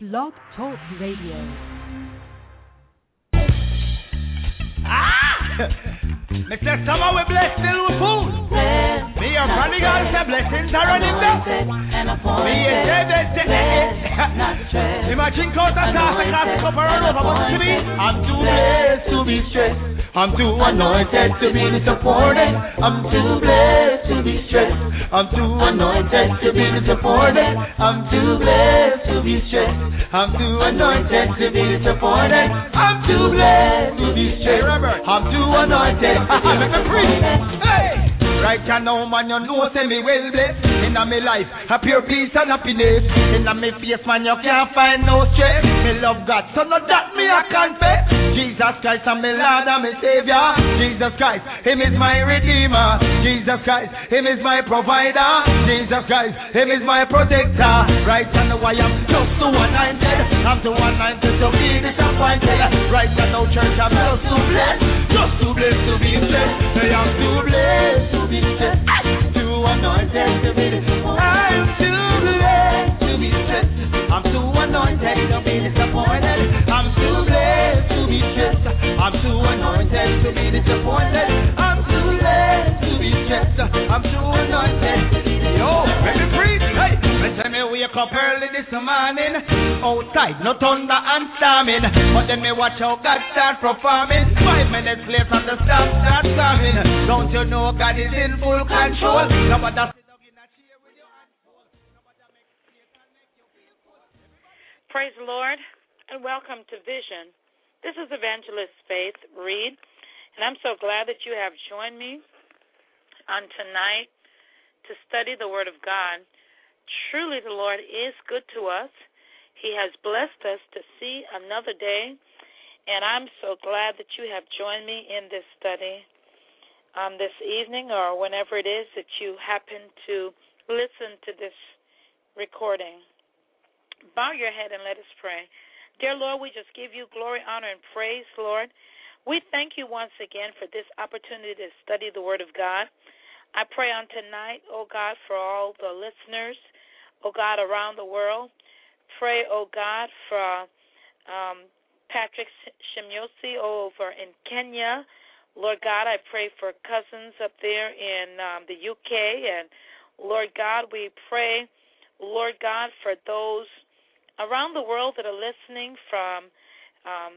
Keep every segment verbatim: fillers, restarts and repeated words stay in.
Blog Talk Radio. Ah! Mister Summer, we bless still with food. Me your prodigal say blessings are running down. Me a say blessings. Imagine cause I start to cast a cup around over what to be. I'm too blessed to be stressed. I'm too anointed to be disappointed. I'm too blessed to be stressed. I'm too anointed to be disappointed. I'm too blessed to be stressed. I'm too anointed to be disappointed. I'm too blessed to be stressed. I'm too anointed. Let me preach. Hey! Right now, man, you know, say me well blessed. In my life, a pure peace and happiness. In my face, man, you can't find no stress. Me love God, so not that me I confess. Jesus Christ, I'm my Lord and my Savior. Jesus Christ, Him is my Redeemer. Jesus Christ, Him is my Provider. Jesus Christ, Him is my Protector. Right now, I am just too anointed. I'm too anointed to be disappointed. Right now, church, I'm just too blessed. Just too blessed to be blessed. I am too blessed to be stressed, too anointed to be disappointed. I'm too blessed to be stressed. I'm too anointed to be disappointed. I'm too blessed to be stressed. I'm too anointed to be disappointed. I'm too blessed to be stressed. I'm too anointed to be disappointed. Yo, let me breathe. Hey, let me wake up early this morning. Outside, no thunder and storming. But then me watch how God start performing. Five minutes later, the storm start coming. Don't you know God is in full control? Nobody sit down in a chair with your hands full. Nobody make space and make you feel full. Praise the Lord, and welcome to Vision. This is Evangelist Faith Reed, and I'm so glad that you have joined me on tonight to study the Word of God. Truly, the Lord is good to us. He has blessed us to see another day, and I'm so glad that you have joined me in this study um, this evening or whenever it is that you happen to listen to this recording. Bow your head and let us pray. Dear Lord, we just give you glory, honor, and praise, Lord. We thank you once again for this opportunity to study the Word of God. I pray on tonight, oh God, for all the listeners, oh God, around the world. Pray, oh God, for um, Patrick Shimyosi over in Kenya. Lord God, I pray for cousins up there in um, the U K. And Lord God, we pray, Lord God, for those around the world that are listening from um,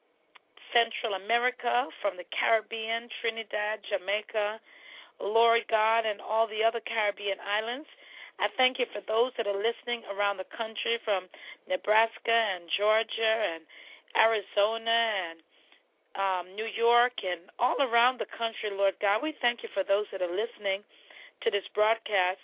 Central America, from the Caribbean, Trinidad, Jamaica, Lord God, and all the other Caribbean islands. I thank you for those that are listening around the country from Nebraska and Georgia and Arizona and um, New York and all around the country, Lord God. We thank you for those that are listening to this broadcast.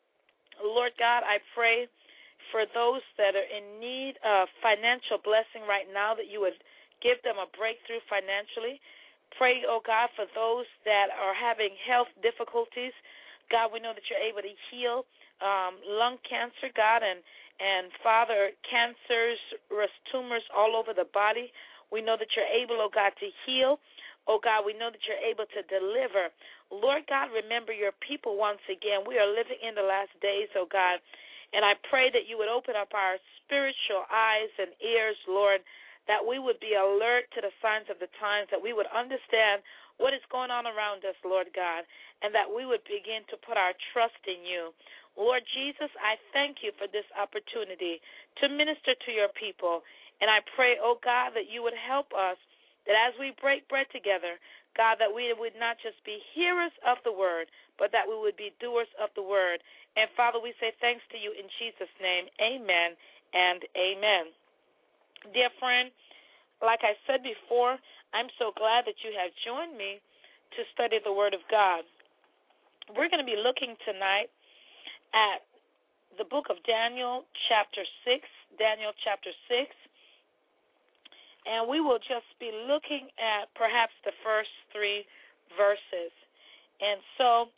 Lord God, I pray for those that are in need of financial blessing right now, that you would give them a breakthrough financially. Pray, oh God, for those that are having health difficulties. God, we know that you're able to heal um, lung cancer, God, and, and Father, cancers, tumors all over the body. We know that you're able, oh God, to heal. Oh God, we know that you're able to deliver. Lord God, remember your people once again. We are living in the last days, oh God, and I pray that you would open up our spiritual eyes and ears, Lord, that we would be alert to the signs of the times, that we would understand what is going on around us, Lord God, and that we would begin to put our trust in you. Lord Jesus, I thank you for this opportunity to minister to your people, and I pray, oh God, that you would help us, that as we break bread together, God, that we would not just be hearers of the word, but that we would be doers of the word. And Father, we say thanks to you in Jesus' name. Amen and amen. Dear friend, like I said before, I'm so glad that you have joined me to study the Word of God. We're going to be looking tonight at the book of Daniel, chapter six, Daniel chapter six, and we will just be looking at perhaps the first three verses. And so,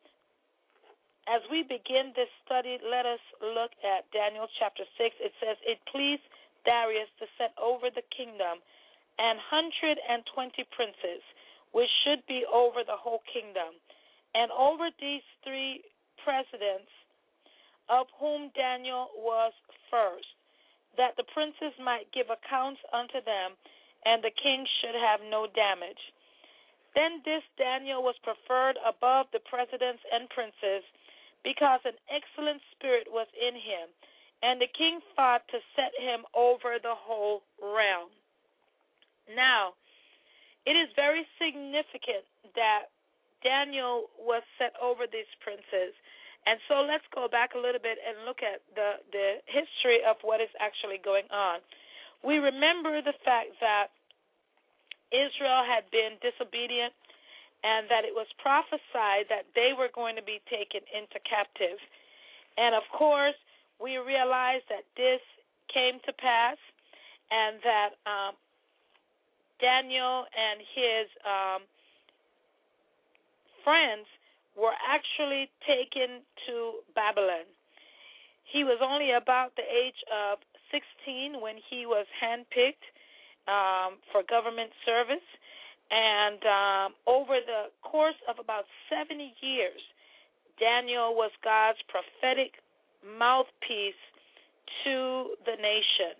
as we begin this study, let us look at Daniel chapter six. It says, "It pleased Darius to set over the kingdom an hundred and twenty princes, which should be over the whole kingdom, and over these three presidents, of whom Daniel was first, that the princes might give accounts unto them, and the king should have no damage. Then this Daniel was preferred above the presidents and princes, because an excellent spirit was in him, and the king thought to set him over the whole realm. Now, it is very significant that Daniel was set over these princes. And so let's go back a little bit and look at the, the history of what is actually going on. We remember the fact that Israel had been disobedient and that it was prophesied that they were going to be taken into captive. And, of course, we realize that this came to pass and that um, Daniel and his um, friends were actually taken to Babylon. He was only about the age of sixteen when he was handpicked um, for government service. And um, over the course of about seventy years, Daniel was God's prophetic mouthpiece to the nation.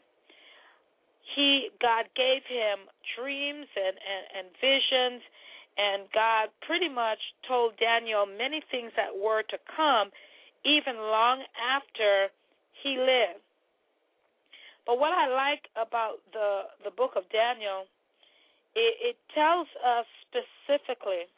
He, God gave him dreams and, and, and visions, and God pretty much told Daniel many things that were to come even long after he lived. But what I like about the, the book of Daniel, it, it tells us specifically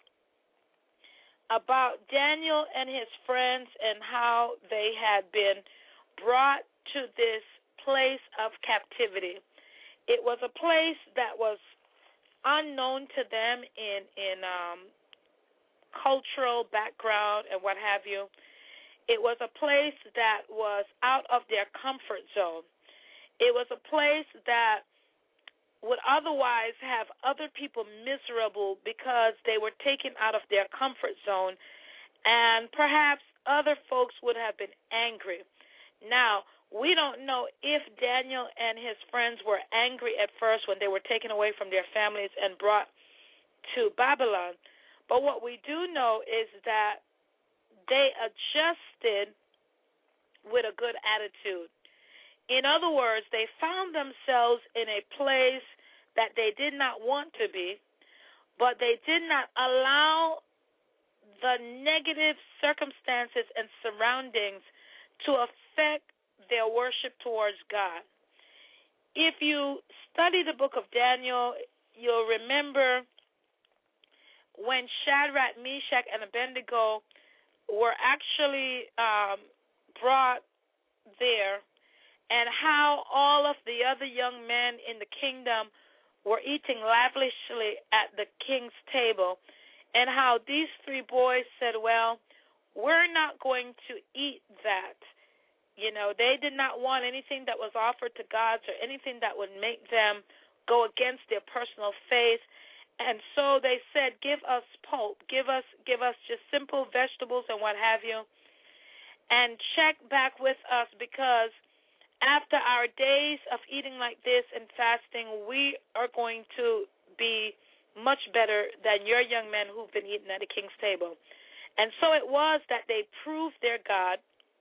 about Daniel and his friends and how they had been brought to this place of captivity. It was a place that was unknown to them in, in um, cultural background and what have you. It was a place that was out of their comfort zone. It was a place that would otherwise have other people miserable because they were taken out of their comfort zone, and perhaps other folks would have been angry. Now, we don't know if Daniel and his friends were angry at first when they were taken away from their families and brought to Babylon, but what we do know is that they adjusted with a good attitude. In other words, they found themselves in a place that they did not want to be, but they did not allow the negative circumstances and surroundings to affect their worship towards God. If you study the book of Daniel, you'll remember when Shadrach, Meshach, and Abednego were actually um, brought there, and how all of the other young men in the kingdom were eating lavishly at the king's table, and how these three boys said, well, we're not going to eat that. You know, they did not want anything that was offered to gods or anything that would make them go against their personal faith. And so they said, give us pulp, give us give us just simple vegetables and what have you, and check back with us, because after our days of eating like this and fasting, we are going to be much better than your young men who've been eating at the king's table. And so it was that they proved their God,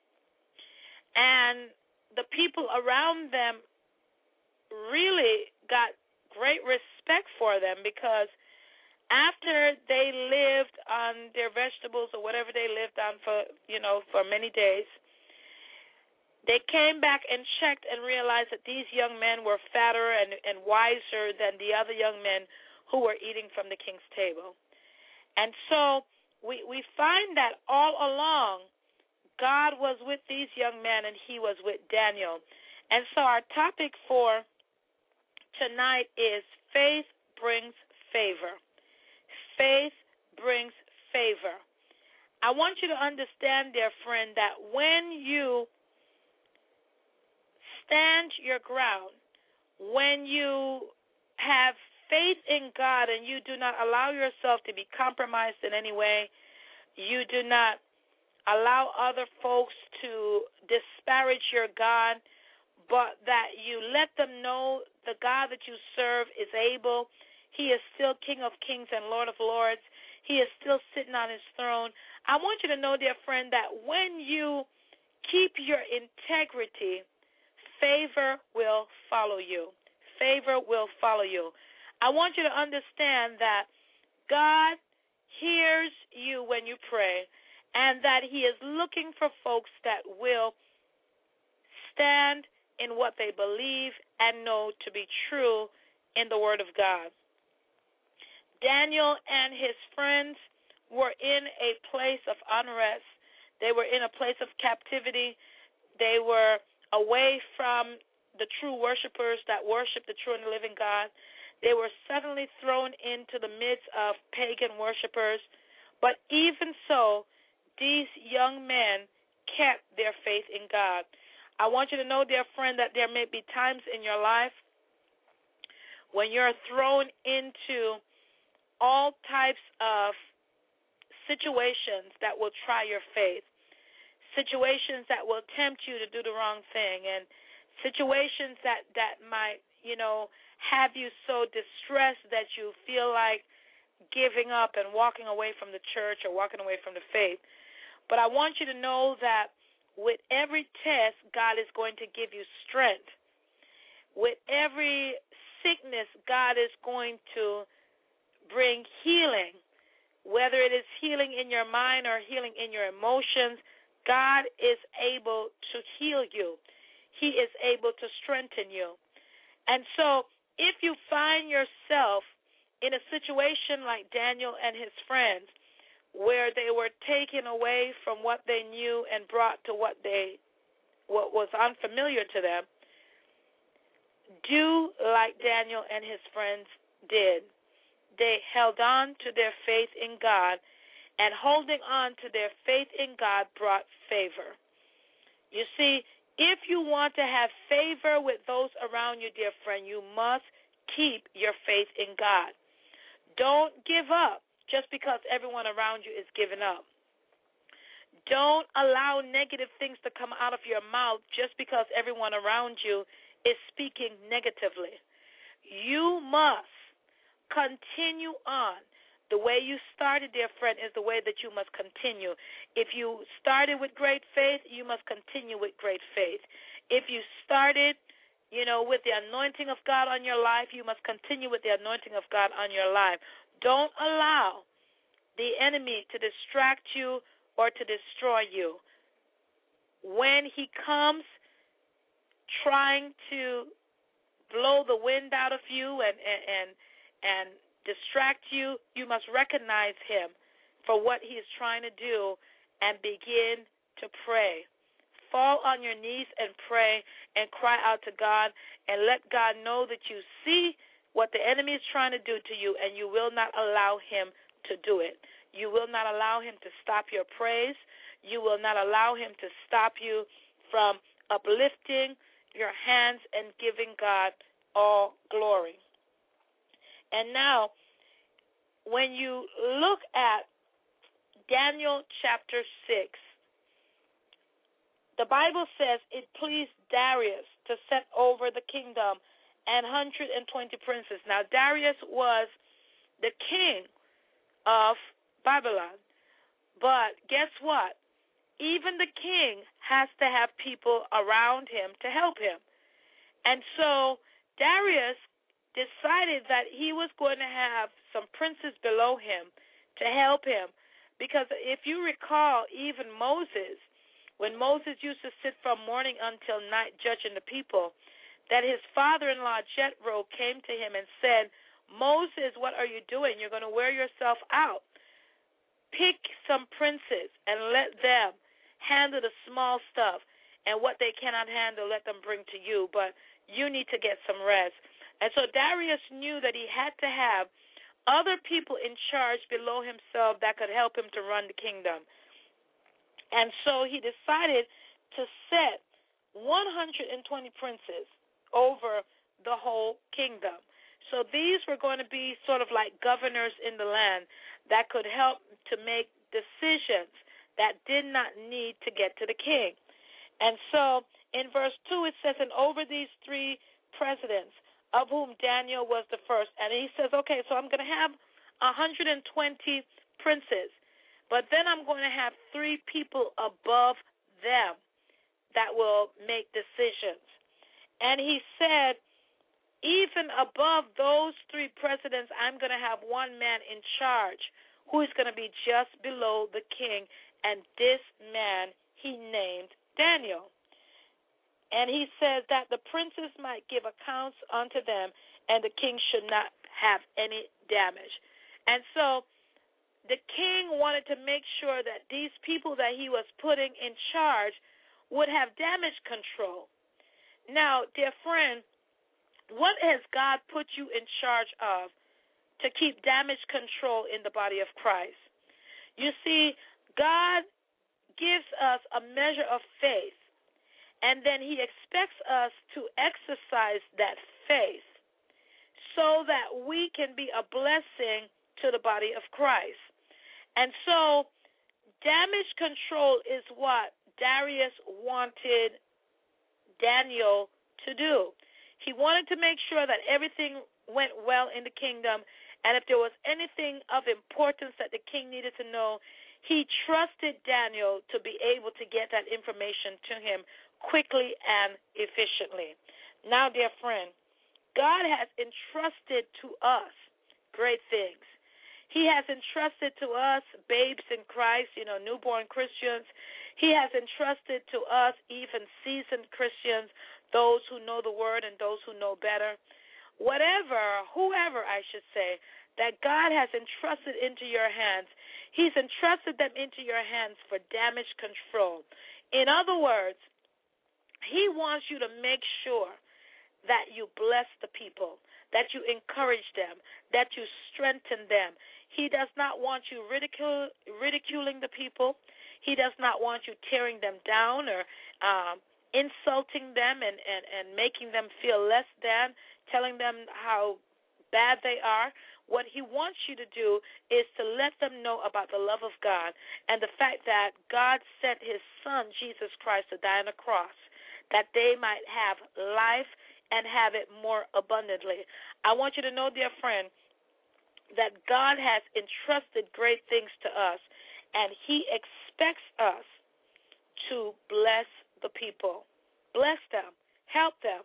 and the people around them really got great respect for them, because after they lived on their vegetables or whatever they lived on for, you know, for many days, they came back and checked and realized that these young men were fatter and, and wiser than the other young men who were eating from the king's table. And so we we find that all along, God was with these young men and he was with Daniel. And so our topic for tonight is faith brings favor. Faith brings favor. I want you to understand, dear friend, that when you stand your ground, when you have faith in God and you do not allow yourself to be compromised in any way, you do not allow other folks to disparage your God, but that you let them know the God that you serve is able. He is still King of Kings and Lord of Lords. He is still sitting on his throne. I want you to know, dear friend, that when you keep your integrity, favor will follow you. Favor will follow you. I want you to understand that God hears you when you pray, and that he is looking for folks that will stand in what they believe and know to be true in the Word of God. Daniel and his friends were in a place of unrest. They were in a place of captivity. They were away from the true worshipers that worship the true and living God. They were suddenly thrown into the midst of pagan worshipers. But even so, these young men kept their faith in God. I want you to know, dear friend, that there may be times in your life when you're thrown into all types of situations that will try your faith, situations that will tempt you to do the wrong thing, and situations that, that might, you know, have you so distressed that you feel like giving up and walking away from the church or walking away from the faith. But I want you to know that with every test, God is going to give you strength. With every sickness, God is going to bring healing. Whether it is healing in your mind or healing in your emotions, God is able to heal you. He is able to strengthen you. And so if you find yourself in a situation like Daniel and his friends, where they were taken away from what they knew and brought to what they what was unfamiliar to them, do like Daniel and his friends did. They held on to their faith in God, and holding on to their faith in God brought favor. You see, if you want to have favor with those around you, dear friend, you must keep your faith in God. Don't give up just because everyone around you is giving up. Don't allow negative things to come out of your mouth just because everyone around you is speaking negatively. You must continue on. The way you started, dear friend, is the way that you must continue. If you started with great faith, you must continue with great faith. If you started, you know, with the anointing of God on your life, you must continue with the anointing of God on your life. Don't allow the enemy to distract you or to destroy you. When he comes trying to blow the wind out of you and and and, and distract you, you must recognize him for what he is trying to do and begin to pray. Fall on your knees and pray and cry out to God and let God know that you see what the enemy is trying to do to you, and you will not allow him to do it. You will not allow him to stop your praise. You will not allow him to stop you from uplifting your hands and giving God all glory. And now, when you look at Daniel chapter six, the Bible says it pleased Darius to set over the kingdom and one hundred twenty princes. Now, Darius was the king of Babylon. But guess what? Even the king has to have people around him to help him. And so Darius decided that he was going to have some princes below him to help him. Because if you recall, even Moses, when Moses used to sit from morning until night judging the people, that his father-in-law Jethro came to him and said, Moses, what are you doing? You're going to wear yourself out. Pick some princes and let them handle the small stuff, and what they cannot handle, let them bring to you. But you need to get some rest. And so Darius knew that he had to have other people in charge below himself that could help him to run the kingdom. And so he decided to set one hundred twenty princes over the whole kingdom. So these were going to be sort of like governors in the land that could help to make decisions that did not need to get to the king. And so in verse two it says, and over these three presidents, of whom Daniel was the first. And he says, okay, so I'm going to have one hundred twenty princes, but then I'm going to have three people above them that will make decisions. And he said, even above those three presidents, I'm going to have one man in charge who is going to be just below the king. And this man he named Daniel. And he says that the princes might give accounts unto them, and the king should not have any damage. And so the king wanted to make sure that these people that he was putting in charge would have damage control. Now, dear friend, what has God put you in charge of to keep damage control in the body of Christ? You see, God gives us a measure of faith, and then he expects us to exercise that faith so that we can be a blessing to the body of Christ. And so damage control is what Darius wanted Daniel to do. He wanted to make sure that everything went well in the kingdom, and if there was anything of importance that the king needed to know, he trusted Daniel to be able to get that information to him quickly and efficiently. Now, dear friend, God has entrusted to us great things. He has entrusted to us babes in Christ, you know, newborn Christians. He has entrusted to us even seasoned Christians, those who know the word and those who know better. Whatever, whoever I should say, that God has entrusted into your hands, he's entrusted them into your hands for damage control. In other words, he wants you to make sure that you bless the people, that you encourage them, that you strengthen them. He does not want you ridicule, ridiculing the people. He does not want you tearing them down or um, insulting them and, and, and making them feel less than, telling them how bad they are. What he wants you to do is to let them know about the love of God and the fact that God sent his son, Jesus Christ, to die on the cross, that they might have life and have it more abundantly. I want you to know, dear friend, that God has entrusted great things to us, and he expects us to bless the people. Bless them. Help them.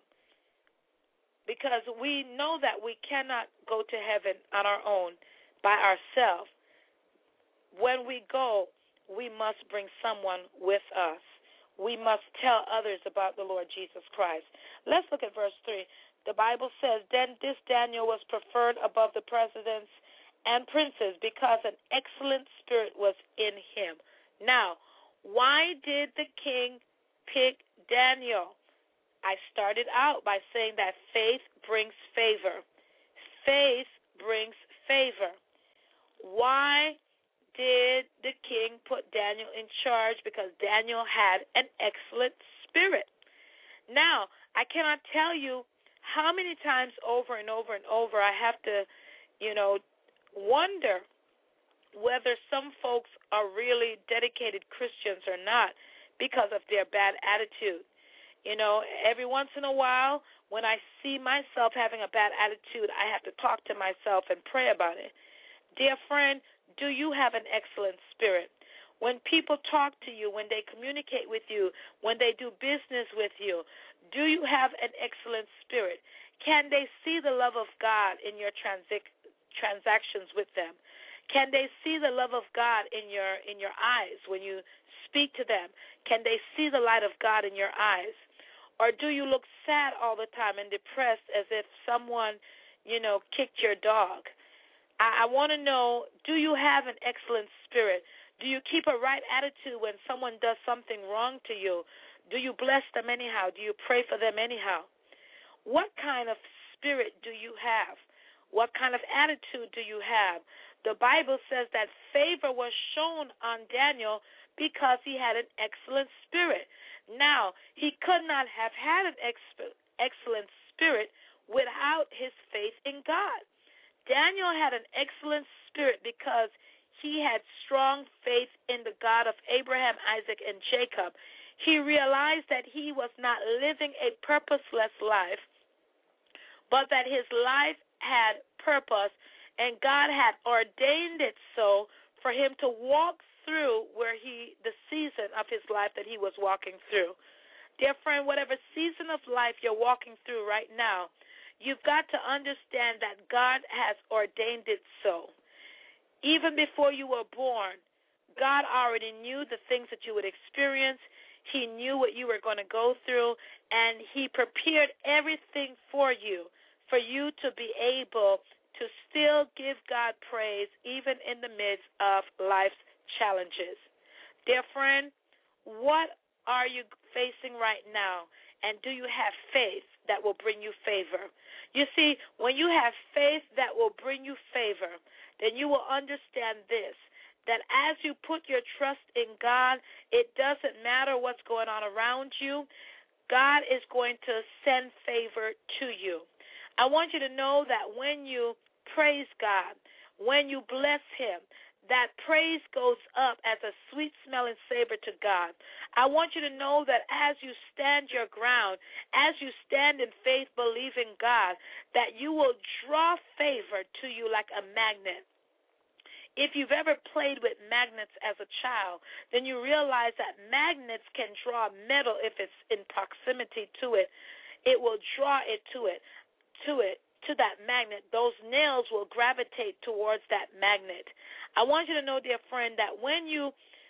Because we know that we cannot go to heaven on our own by ourselves. When we go, we must bring someone with us. We must tell others about the Lord Jesus Christ. Let's look at verse three. The Bible says, then this Daniel was preferred above the presidents and princes because an excellent spirit was in him. Now, why did the king pick Daniel? I started out by saying that faith brings favor. Faith brings favor. Why did the king put Daniel in charge? Because Daniel had an excellent spirit. Now, I cannot tell you how many times over and over and over I have to, you know, wonder whether some folks are really dedicated Christians or not because of their bad attitude. You know, every once in a while, when I see myself having a bad attitude, I have to talk to myself and pray about it. Dear friend, do you have an excellent spirit? When people talk to you, when they communicate with you, when they do business with you, do you have an excellent spirit? Can they see the love of God in your transi- transactions with them? Can they see the love of God in your in your eyes when you speak to them? Can they see the light of God in your eyes? Or do you look sad all the time and depressed as if someone, you know, kicked your dog? I, I want to know, do you have an excellent spirit? Do you keep a right attitude when someone does something wrong to you? Do you bless them anyhow? Do you pray for them anyhow? What kind of spirit do you have? What kind of attitude do you have? The Bible says that favor was shown on Daniel because he had an excellent spirit. Now, he could not have had an ex- excellent spirit without his faith in God. Daniel had an excellent spirit because he had strong faith in the God of Abraham, Isaac, and Jacob. He realized that he was not living a purposeless life, but that his life had purpose, and God had ordained it so for him to walk through where he, the season of his life that he was walking through. Dear friend, whatever season of life you're walking through right now, you've got to understand that God has ordained it so. Even before you were born, God already knew the things that you would experience. He knew what you were going to go through, and He prepared everything for you, for you to be able to still give God praise even in the midst of life's challenges. Dear friend, what are you facing right now, and do you have faith that will bring you favor? You see, when you have faith that will bring you favor, then you will understand this, that as you put your trust in God, it doesn't matter what's going on around you. God is going to send favor to you. I want you to know that when you praise God, when you bless Him, that praise goes up as a sweet-smelling savor to God. I want you to know that as you stand your ground, as you stand in faith believing God, that you will draw favor to you like a magnet. If you've ever played with magnets as a child, then you realize that magnets can draw metal if it's in proximity to it. It will draw it to it, to it. to that magnet. Those nails will gravitate towards that magnet. I want you to know, dear friend, that when you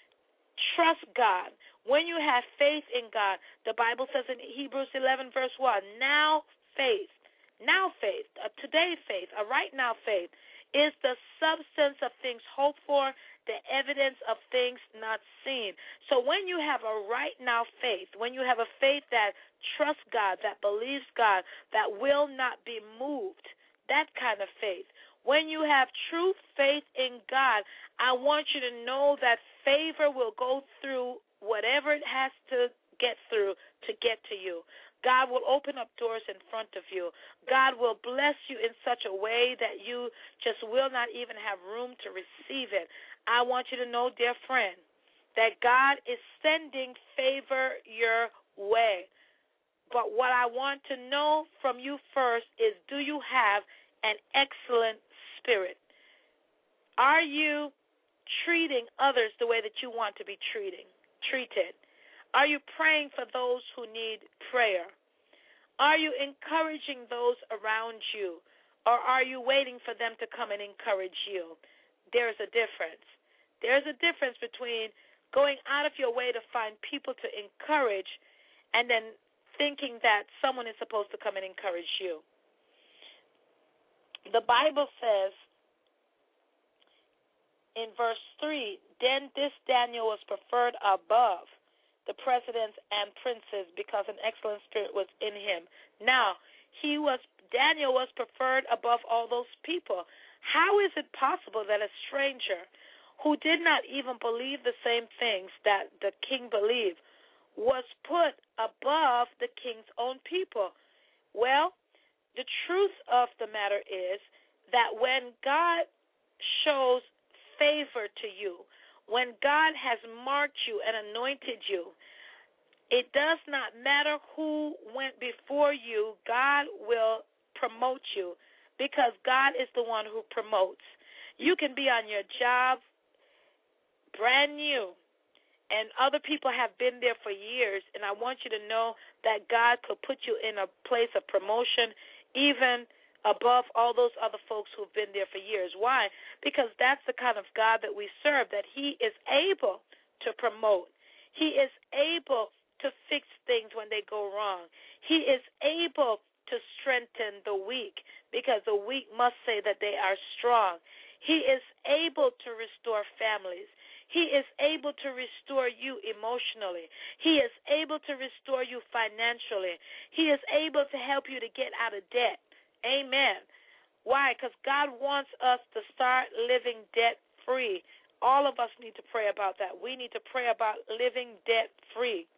trust God, when you have faith in God, the Bible says in Hebrews eleven, verse one, now faith, now faith, a today faith, a right now faith, is the substance of things hoped for, the evidence of things not seen. So when you have a right now faith, when you have a faith that trusts God, that believes God, that will not be moved, that kind of faith, when you have true faith in God, I want you to know that favor will go through whatever it has to get through to get to you. God will open up doors in front of you. God will bless you in such a way that you just will not even have room to receive it. I want you to know, dear friend, that God is sending favor your way. But what I want to know from you first is, do you have an excellent spirit? Are you treating others the way that you want to be treating, treated? Are you praying for those who need prayer? Are you encouraging those around you, or are you waiting for them to come and encourage you? There's a difference. There's a difference between going out of your way to find people to encourage and then thinking that someone is supposed to come and encourage you. The Bible says in verse three, then this Daniel was preferred above the presidents and princes because an excellent spirit was in him. Now, he was Daniel was preferred above all those people. How is it possible that a stranger who did not even believe the same things that the king believed was put above the king's own people? Well, the truth of the matter is that when God shows favor to you, when God has marked you and anointed you, it does not matter who went before you, God will promote you because God is the one who promotes. You can be on your job brand new, and other people have been there for years, and I want you to know that God could put you in a place of promotion even above all those other folks who've been there for years. Why? Because that's the kind of God that we serve, that He is able to promote. He is able to fix things when they go wrong. He is able to strengthen the weak because the weak must say that they are strong. He is able to restore families. He is able to restore you emotionally. He is able to restore you financially. He is able to help you to get out of debt. Amen. Why? Because God wants us to start living debt-free. All of us need to pray about that. We need to pray about living debt-free,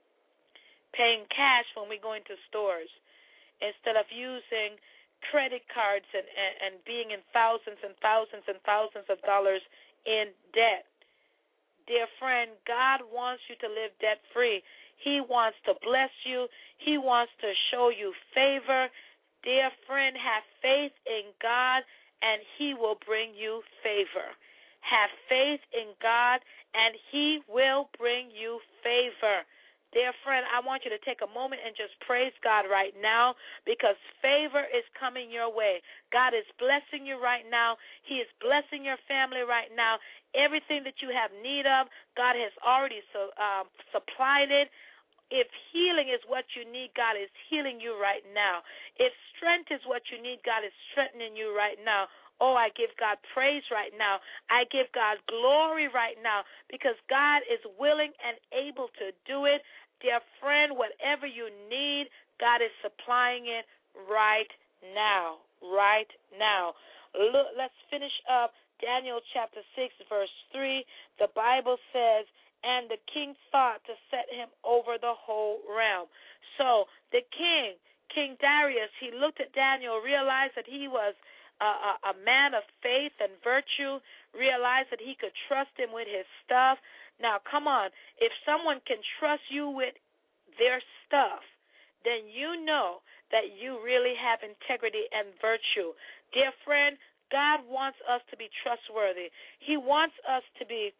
paying cash when we go into stores instead of using credit cards and, and, and being in thousands and thousands and thousands of dollars in debt. Dear friend, God wants you to live debt-free. He wants to bless you. He wants to show you favor. Dear friend, have faith in God, and He will bring you favor. Have faith in God, and He will bring you favor. Dear friend, I want you to take a moment and just praise God right now because favor is coming your way. God is blessing you right now. He is blessing your family right now. Everything that you have need of, God has already so, um, supplied it. If healing is what you need, God is healing you right now. If strength is what you need, God is strengthening you right now. Oh, I give God praise right now. I give God glory right now because God is willing and able to do it. Dear friend, whatever you need, God is supplying it right now, right now. Look, let's finish up Daniel chapter six, verse three. The Bible says, and the king thought to set him over the whole realm. So the king, King Darius, he looked at Daniel, realized that he was A, a, a man of faith and virtue, realized that he could trust him with his stuff. Now, come on, if someone can trust you with their stuff, then you know that you really have integrity and virtue. Dear friend, God wants us to be trustworthy. He wants us to be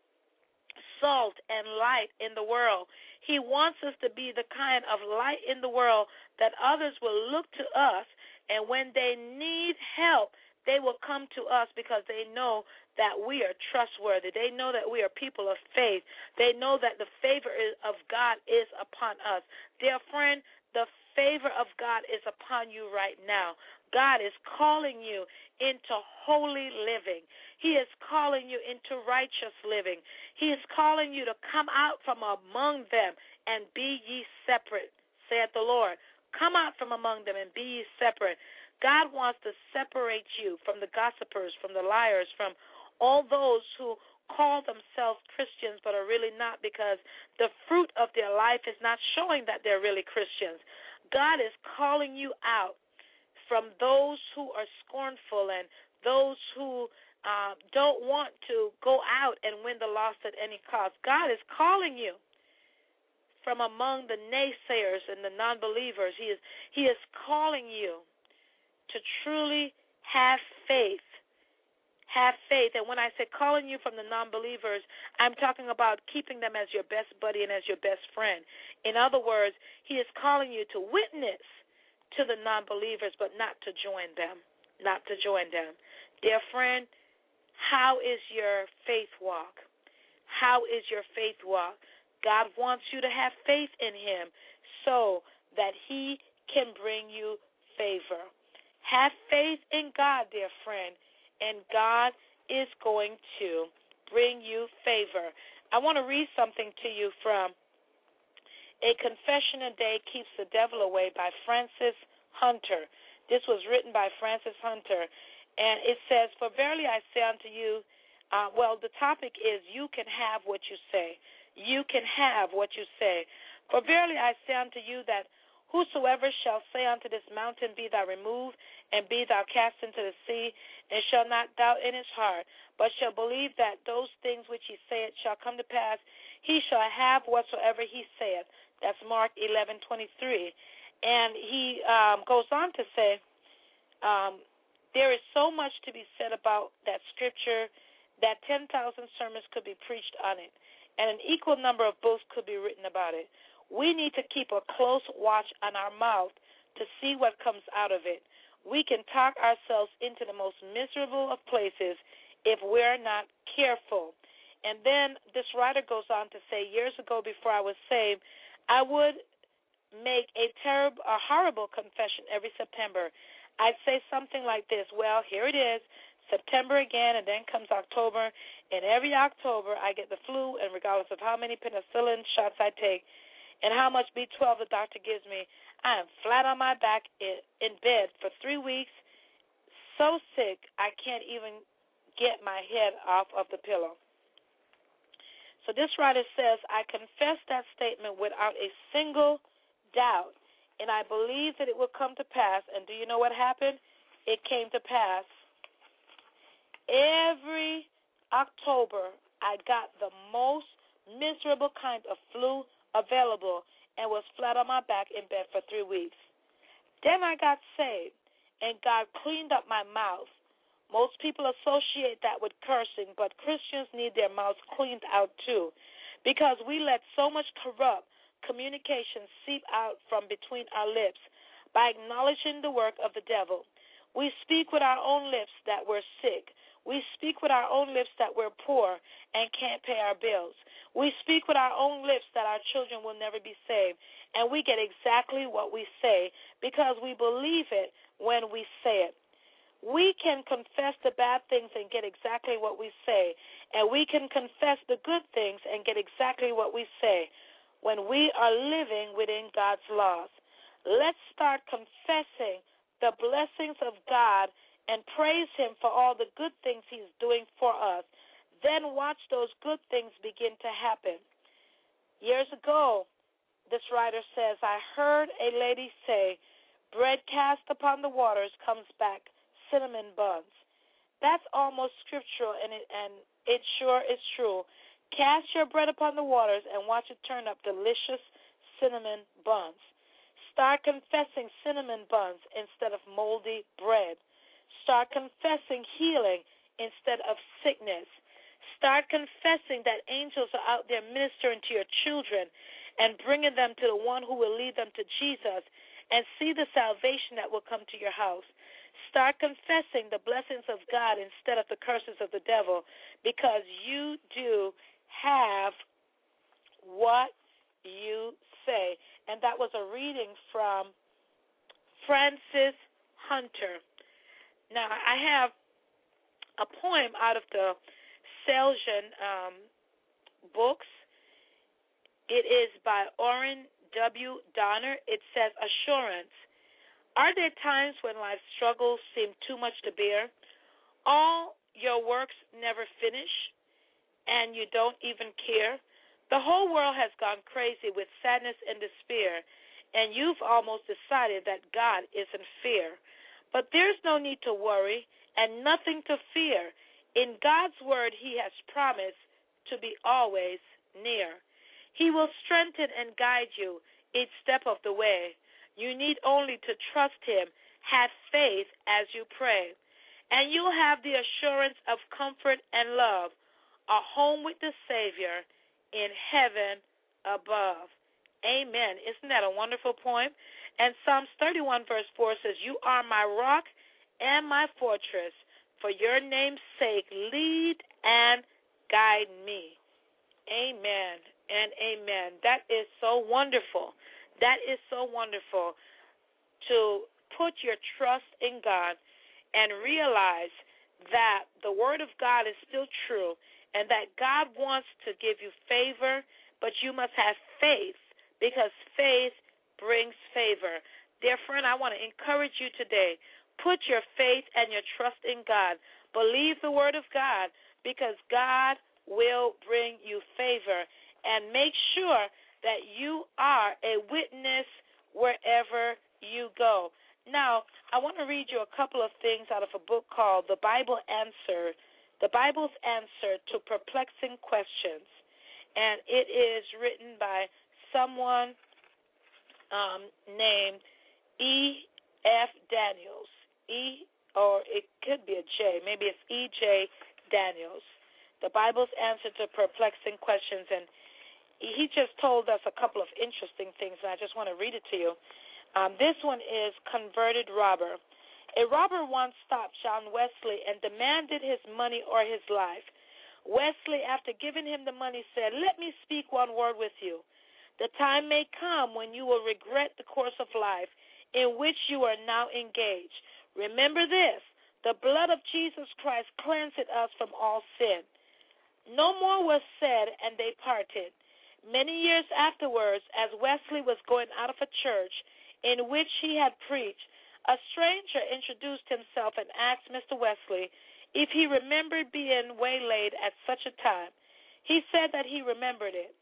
salt and light in the world. He wants us to be the kind of light in the world that others will look to us, and when they need help, they will come to us because they know that we are trustworthy. They know that we are people of faith. They know that the favor of God is upon us. Dear friend, the favor of God is upon you right now. God is calling you into holy living. He is calling you into righteous living. He is calling you to come out from among them and be ye separate, saith the Lord. Come out from among them and be ye separate. God wants to separate you from the gossipers, from the liars, from all those who call themselves Christians but are really not because the fruit of their life is not showing that they're really Christians. God is calling you out from those who are scornful and those who uh, don't want to go out and win the lost at any cost. God is calling you from among the naysayers and the non-believers. He is, he is calling you to truly have faith. Have faith. And when I say calling you from the non-believers, I'm talking about keeping them as your best buddy and as your best friend. In other words, he is calling you to witness to the non-believers, but not to join them. Not to join them. Dear friend, how is your faith walk? How is your faith walk? God wants you to have faith in him so that he can bring you favor. Have faith in God, dear friend, and God is going to bring you favor. I want to read something to you from A Confession a Day Keeps the Devil Away by Francis Hunter. This was written by Francis Hunter, and it says, for verily I say unto you, uh, well, the topic is you can have what you say. You can have what you say. For verily I say unto you that whosoever shall say unto this mountain, be thou removed, and be thou cast into the sea, and shall not doubt in his heart, but shall believe that those things which he saith shall come to pass, he shall have whatsoever he saith. That's Mark eleven twenty-three. And he um, goes on to say, um, there is so much to be said about that scripture that ten thousand sermons could be preached on it, and an equal number of books could be written about it. We need to keep a close watch on our mouth to see what comes out of it. We can talk ourselves into the most miserable of places if we're not careful. And then this writer goes on to say, years ago before I was saved, I would make a terrible, a horrible confession every September. I'd say something like this, well, here it is, September again, and then comes October, and every October I get the flu, and regardless of how many penicillin shots I take, and how much B twelve the doctor gives me, I am flat on my back in, in bed for three weeks, so sick I can't even get my head off of the pillow. So this writer says, I confess that statement without a single doubt, and I believe that it will come to pass. And do you know what happened? It came to pass. Every October, I got the most miserable kind of flu available and was flat on my back in bed for three weeks. Then I got saved, and God cleaned up my mouth. Most people associate that with cursing, but Christians need their mouths cleaned out too, because we let so much corrupt, communication seep out from between our lips by acknowledging the work of the devil. We speak with our own lips that we're sick. We speak with our own lips that we're poor and can't pay our bills. We speak with our own lips that our children will never be saved. And we get exactly what we say because we believe it when we say it. We can confess the bad things and get exactly what we say. And we can confess the good things and get exactly what we say when we are living within God's laws. Let's start confessing the blessings of God and praise Him for all the good things He's doing for us. Then watch those good things begin to happen. Years ago, this writer says, I heard a lady say, bread cast upon the waters comes back cinnamon buns. That's almost scriptural, and it, and it sure is true. Cast your bread upon the waters and watch it turn up delicious cinnamon buns. Start confessing cinnamon buns instead of moldy bread. Start confessing healing instead of sickness. Start confessing that angels are out there ministering to your children and bringing them to the one who will lead them to Jesus, and see the salvation that will come to your house. Start confessing the blessings of God instead of the curses of the devil, because you do have what you say. And that was a reading from Francis Hunter. Now, I have a poem out of the Seljan um, books. It is by Orrin W. Donner. It says, Assurance. Are there times when life's struggles seem too much to bear? All your works never finish, and you don't even care? The whole world has gone crazy with sadness and despair, and you've almost decided that God isn't fair. But there's no need to worry and nothing to fear. In God's word, He has promised to be always near. He will strengthen and guide you each step of the way. You need only to trust Him, have faith as you pray, and you'll have the assurance of comfort and love, a home with the Savior in heaven above. Amen. Isn't that a wonderful poem? And Psalms thirty-one verse four says, You are my rock and my fortress. For your name's sake, lead and guide me. Amen and amen. That is so wonderful. That is so wonderful to put your trust in God and realize that the Word of God is still true and that God wants to give you favor, but you must have faith, because faith brings favor. Dear friend, I want to encourage you today. Put your faith and your trust in God. Believe the Word of God, because God will bring you favor. And make sure that you are a witness wherever you go. Now, I want to read you a couple of things out of a book called The Bible Answer, The Bible's Answer to Perplexing Questions. And it is written by someone um, named E F Daniels. E, or it could be a J. Maybe it's E J Daniels. The Bible's Answer to Perplexing Questions. And he just told us a couple of interesting things, and I just want to read it to you. Um, this one is Converted Robber. A robber once stopped John Wesley and demanded his money or his life. Wesley, after giving him the money, said, Let me speak one word with you. The time may come when you will regret the course of life in which you are now engaged. Remember this, the blood of Jesus Christ cleansed us from all sin. No more was said, and they parted. Many years afterwards, as Wesley was going out of a church in which he had preached, a stranger introduced himself and asked Mister Wesley if he remembered being waylaid at such a time. He said that he remembered it.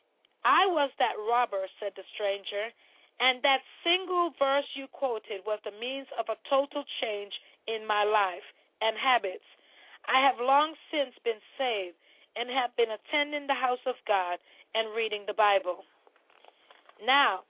I was that robber, said the stranger, and that single verse you quoted was the means of a total change in my life and habits. I have long since been saved and have been attending the house of God and reading the Bible. Now,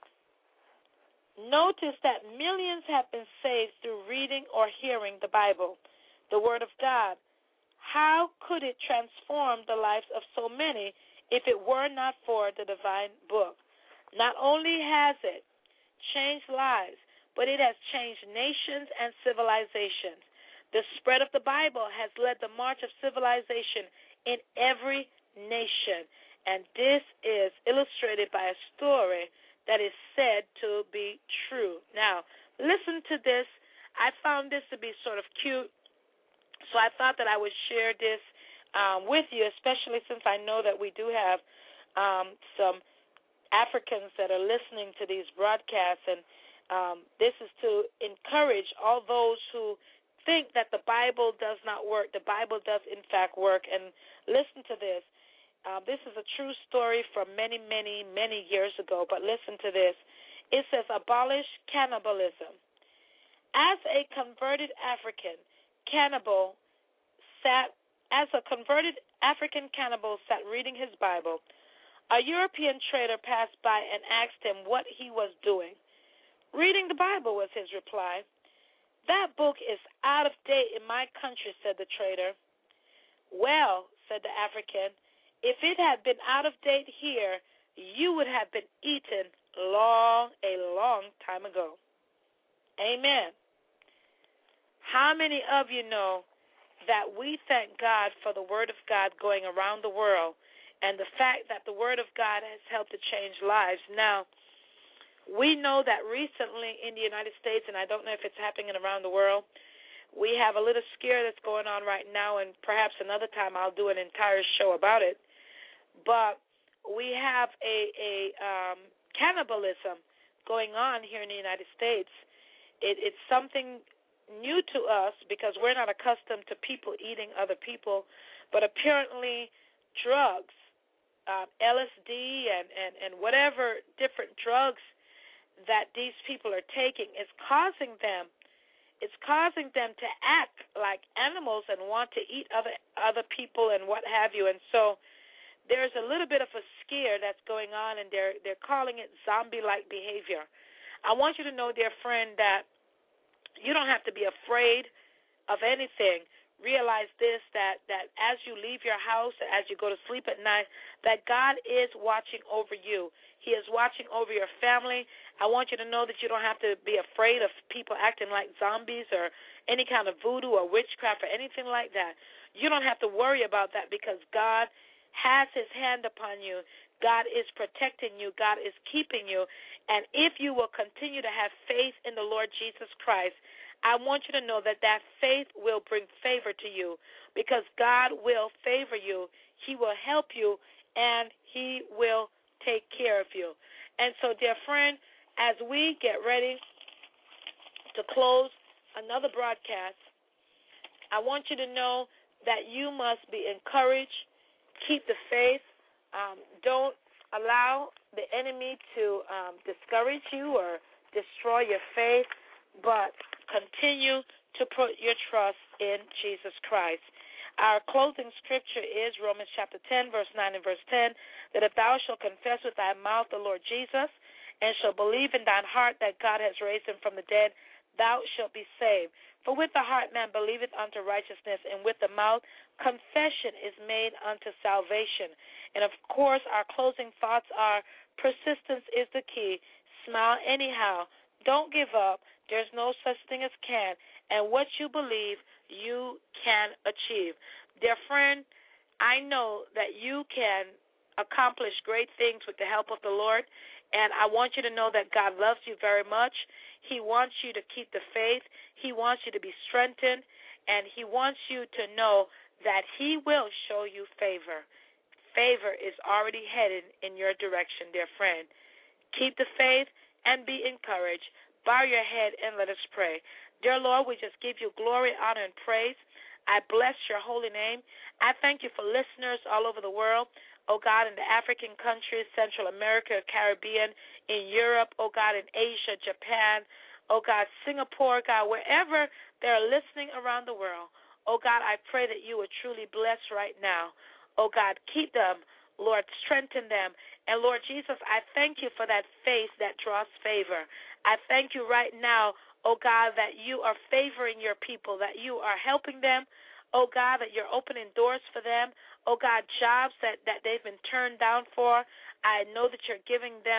notice that millions have been saved through reading or hearing the Bible, the Word of God. How could it transform the lives of so many if it were not for the divine book? Not only has it changed lives, but it has changed nations and civilizations. The spread of the Bible has led the march of civilization in every nation, and this is illustrated by a story that is said to be true. Now, listen to this. I found this to be sort of cute, so I thought that I would share this um, with you, especially since I know that we do have um, some Africans that are listening to these broadcasts, and um, this is to encourage all those who think that the Bible does not work. The Bible does, in fact, work. And listen to this. Uh, this is a true story from many, many, many years ago, but listen to this. It says, abolish cannibalism. As a converted African cannibal sat, as a converted African cannibal sat reading his Bible, a European trader passed by and asked him what he was doing. Reading the Bible, was his reply. That book is out of date in my country, said the trader. Well, said the African, if it had been out of date here, you would have been eaten long, a long time ago. Amen. How many of you know that we thank God for the Word of God going around the world and the fact that the Word of God has helped to change lives? Now, we know that recently in the United States, and I don't know if it's happening around the world, we have a little scare that's going on right now, and perhaps another time I'll do an entire show about it. But we have a, a um, cannibalism going on here in the United States. It, it's something new to us because we're not accustomed to people eating other people, but apparently drugs, uh, L S D and, and, and whatever different drugs that these people are taking is causing them, it's causing them to act like animals and want to eat other other people and what have you. And so there's a little bit of a scare that's going on, and they're they're calling it zombie-like behavior. I want you to know, dear friend, that you don't have to be afraid of anything. Realize this, that, that as you leave your house, as you go to sleep at night, that God is watching over you. He is watching over your family. I want you to know that you don't have to be afraid of people acting like zombies or any kind of voodoo or witchcraft or anything like that. You don't have to worry about that because God has his hand upon you. God is protecting you. God is keeping you. And if you will continue to have faith in the Lord Jesus Christ, I want you to know that that faith will bring favor to you because God will favor you. He will help you, and he will take care of you. And so, dear friend, as we get ready to close another broadcast, I want you to know that you must be encouraged. Keep the faith. Um, don't allow the enemy to um, discourage you or destroy your faith, but continue to put your trust in Jesus Christ. Our closing scripture is Romans chapter ten, verse nine and verse ten, that if thou shalt confess with thy mouth the Lord Jesus, and shalt believe in thine heart that God has raised him from the dead, thou shalt be saved. For with the heart man believeth unto righteousness, and with the mouth confession is made unto salvation. And of course, our closing thoughts are persistence is the key. Smile anyhow. Don't give up. There's no such thing as can. And what you believe, you can achieve. Dear friend, I know that you can accomplish great things with the help of the Lord, and I want you to know that God loves you very much. He wants you to keep the faith. He wants you to be strengthened, and he wants you to know that he will show you favor. Favor is already headed in your direction, dear friend. Keep the faith and be encouraged. Bow your head and let us pray. Dear Lord, we just give you glory, honor, and praise. I bless your holy name. I thank you for listeners all over the world. Oh, God, in the African countries, Central America, Caribbean, in Europe, oh, God, in Asia, Japan, oh, God, Singapore, God, wherever they're listening around the world. Oh, God, I pray that you would truly bless right now. Oh, God, keep them. Lord, strengthen them. And, Lord Jesus, I thank you for that faith that draws favor. I thank you right now, oh, God, that you are favoring your people, that you are helping them. Oh, God, that you're opening doors for them. Oh, God, jobs that, that they've been turned down for. I know that you're giving them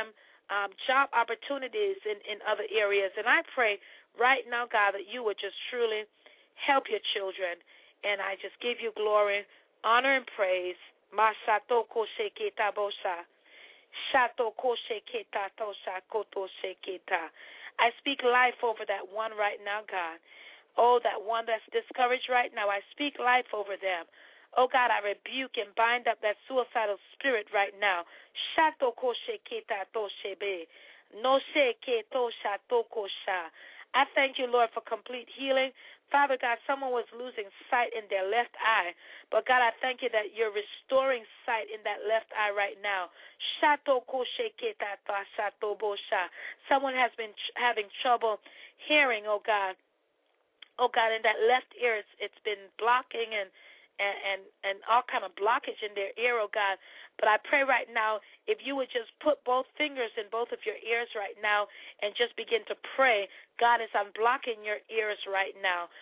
um, job opportunities in, in other areas. And I pray right now, God, that you would just truly help your children. And I just give you glory, honor, and praise. Masato kosheketa bosha. Shato kosheketa tosha koto sheketa. I speak life over that one right now, God. Oh, that one that's discouraged right now. I speak life over them. Oh, God, I rebuke and bind up that suicidal spirit right now. Shato kosheketa toshebe. No sheketo shato kosha. I thank you, Lord, for complete healing. Father God, someone was losing sight in their left eye. But, God, I thank you that you're restoring sight in that left eye right now. Someone has been ch- having trouble hearing, oh, God. Oh, God, in that left ear, it's, it's been blocking and And, and, and all kind of blockage in their ear, oh God. But I pray right now, if you would just put both fingers in both of your ears right now and just begin to pray, God is unblocking your ears right now.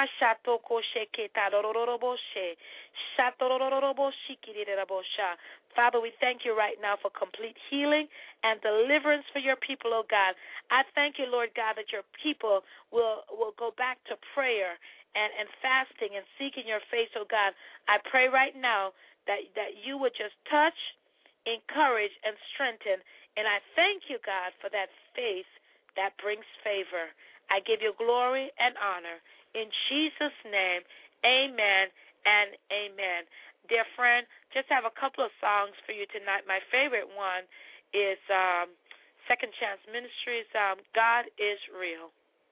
Father, we thank you right now for complete healing and deliverance for your people, oh God. I thank you, Lord God, that your people will, will go back to prayer And, and fasting and seeking your face, oh God. I pray right now that, that you would just touch, encourage, and strengthen. And I thank you, God, for that faith that brings favor. I give you glory and honor. In Jesus' name, amen and amen. Dear friend, just have a couple of songs for you tonight. My favorite one is um, Second Chance Ministries, um, God is Real.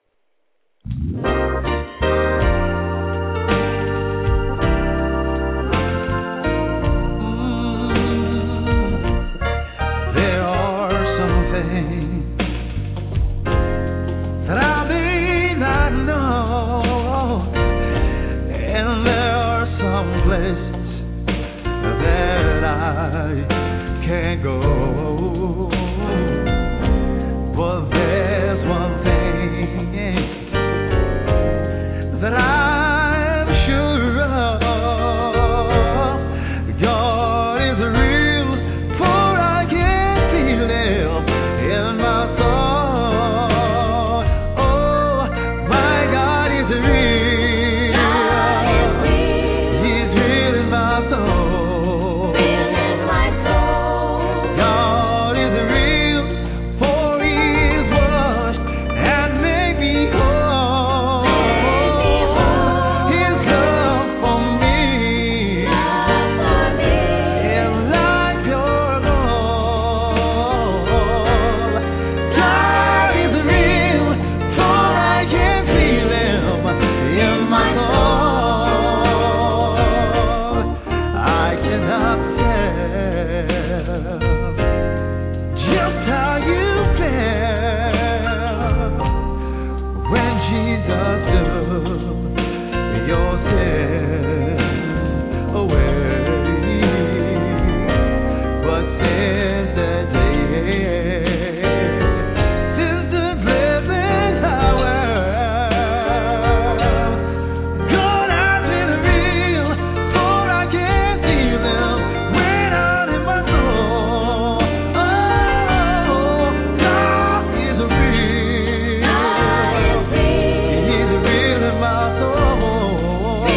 Can't go, but there's one thing that I'm sure of. God is real, for I can feel Him in my soul. Oh, my God is real. God is real. He's real in my soul. Oh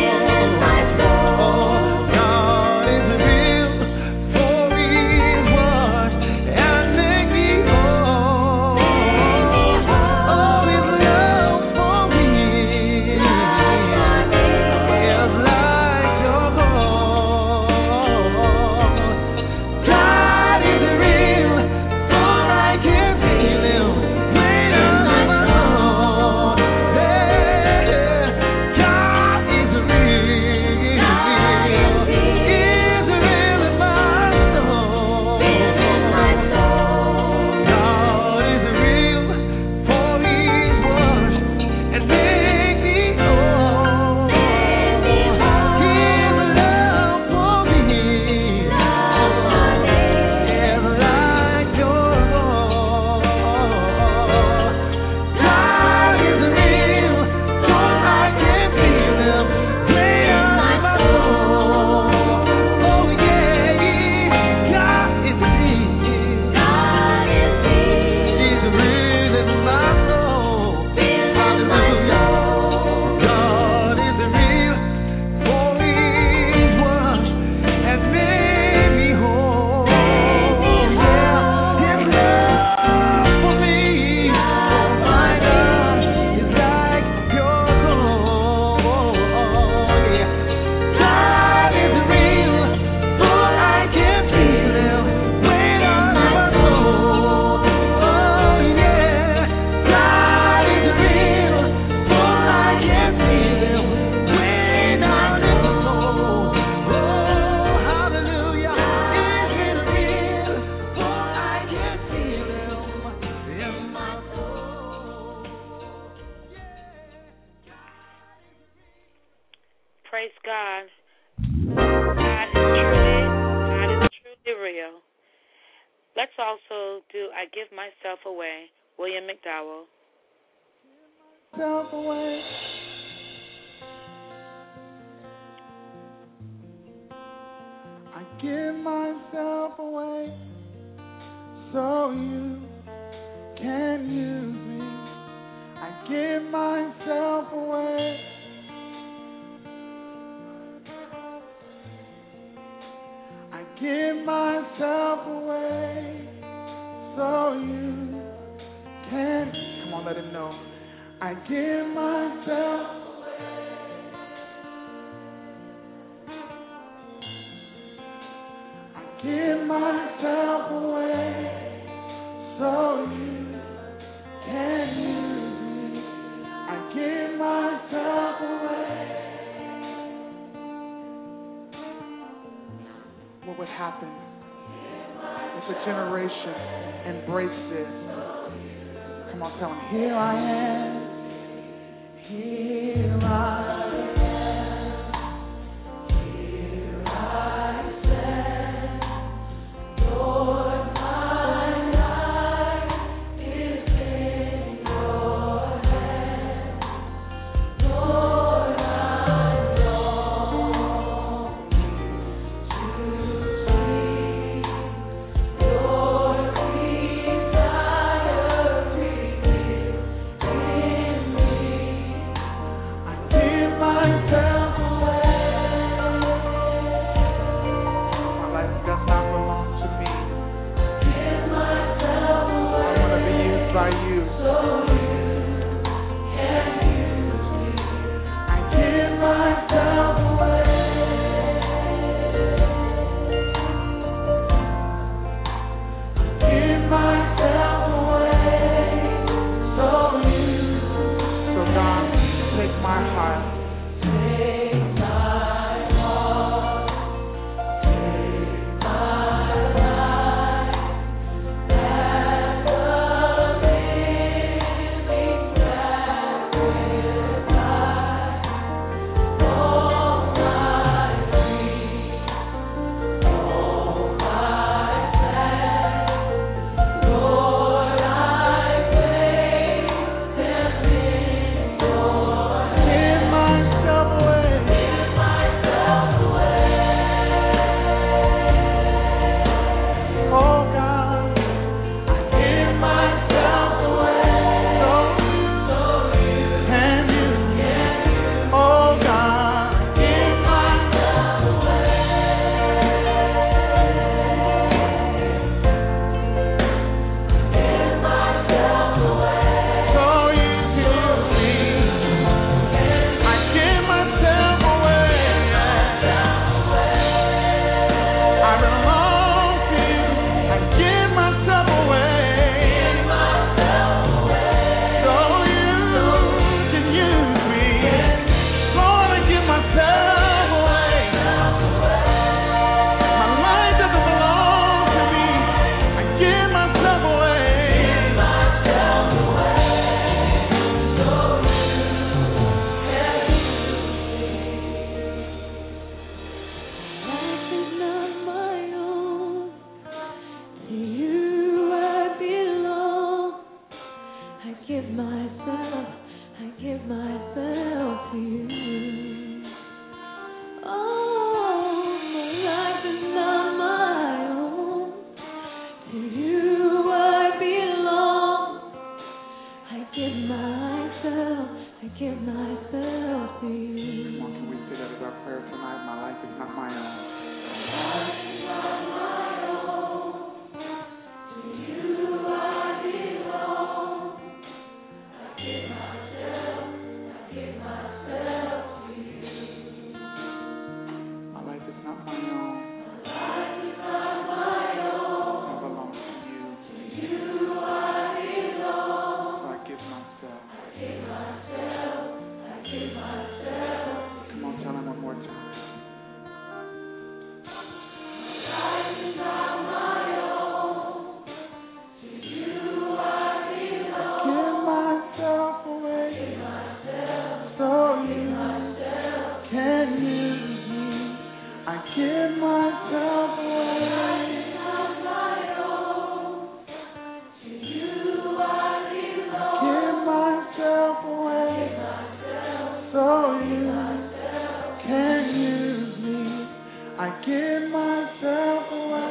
praise God. God is truly, God is truly real. Let's also do I Give Myself Away, William McDowell. Myself away. I give myself away so you can use me. I give myself away. I give myself away so you can. Come on, let him know. I give myself away. I give myself away so you can use me. I give myself away. What would happen if a generation embraced this? Come on, tell them, here I am. Here I am. Here I stand. Lord, my life is in your hands. Lord, I long to see your desire revealed in me. I give myself away. My life does not belong to me. Give myself away. I want to be used by you. So you can use me. I give myself away. Give myself away. So you. So God, take my heart. Take my heart. Take my life. That the living sacrifice. All my dreams, all my plans, Lord, I place them in your hands. Give myself away. Give myself away. Oh God, I give myself away. So you can use me. Oh God, I give myself away. Give myself away. So you can use me. I give myself away. I belong to you. I give myself away. So you can use me. Lord, I give myself away. My life doesn't belong to me. I give myself away. Life is not my own. To you I belong. I give myself, I give myself to you. Oh, my life is not my own. To you I belong. I give myself, I give myself to you. Come on, can we say that as our prayer tonight? My life is not my own. My life is not my own. I belong to you. So I give myself. Come on, tell him one more time. Give myself away. So you can I give myself away. To you I belong. Give myself away. So you can use me. I give myself away.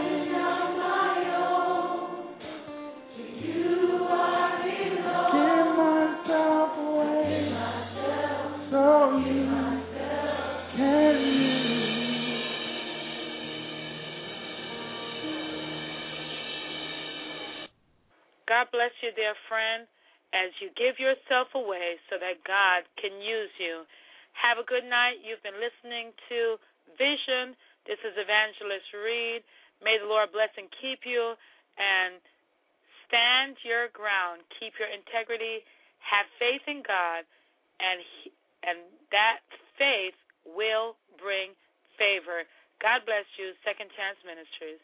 To you I belong. Give myself away. So you can use me. God bless you, dear friend, as you give yourself away so that God can use you. Have a good night. You've been listening to Vision. This is Evangelist Reed. May the Lord bless and keep you, and stand your ground. Keep your integrity. Have faith in God, and he, and that faith will bring favor. God bless you. Second Chance Ministries.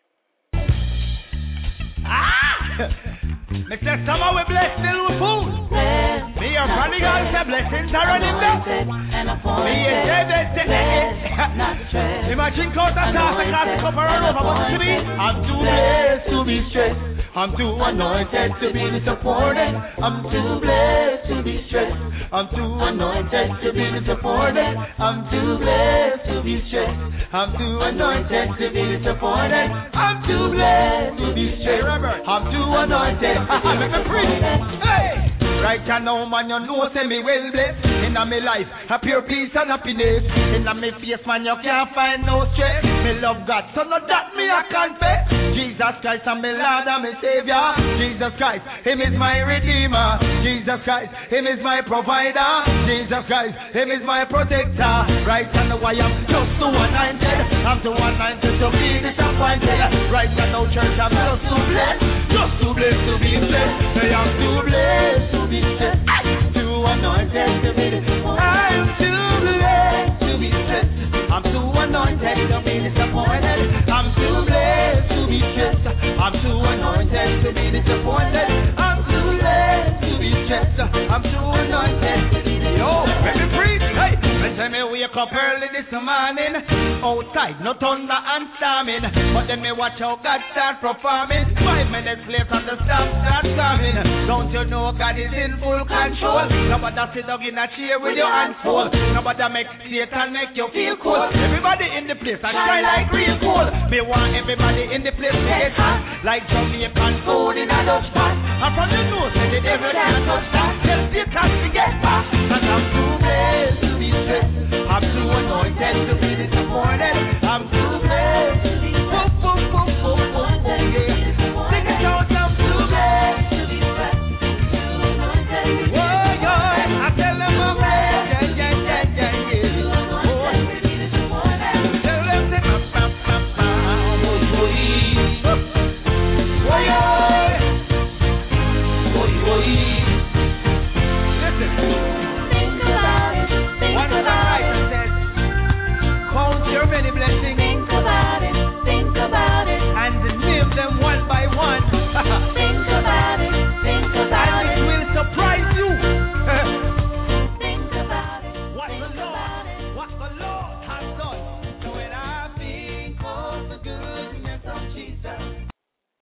Ah! Me say summer we bless still with food. Me your prodigal say blessings are running back. Me a David say imagine cause a task I can't cover all over what to be. I'm too blessed to be stressed. I'm too anointed to be disappointed. I'm too blessed to be stressed. I'm too anointed to be disappointed. I'm too blessed to be stressed. I'm too anointed to be disappointed. I'm too blessed to be stressed. I'm too anointed. Let me preach. Hey! Right now, man, you know, say me well blessed. In my life, a pure peace and happiness. In my face, man, you can't find no stress. Me love God, so not that me I confess. Jesus Christ, I'm my Lord and my Savior. Jesus Christ, Him is my Redeemer. Jesus Christ, Him is my provider. Jesus Christ, Him is my protector. Right now, I am just too anointed. I'm too anointed to be disappointed. Right now, church, I'm just too blessed. Just too blessed to be blessed. I am too blessed to be stressed. Too anointed to be disappointed. I'm too blessed to be stressed. I'm too anointed to be disappointed. I'm too blessed to be stressed. I'm too anointed to be disappointed. I'm too blessed to be stressed. I'm too anointed to be disappointed. Yo, let me preach. Hey, let me wake up early this morning. Outside, no thunder and storming. But then me watch how God start performing. Five minutes later, the storm start coming. Don't you know God is in full control? Nobody sit down in a chair with your hands full. Nobody make Satan make you feel cool. Everybody in the place, I shine like real cool. Me want everybody in the place to get hot, like Jamaican food in a Dutch pot. And from the nose, say the devil can't touch that. Tell Satan to get back. And I'm too blessed to be stressed. I'm too anointed to be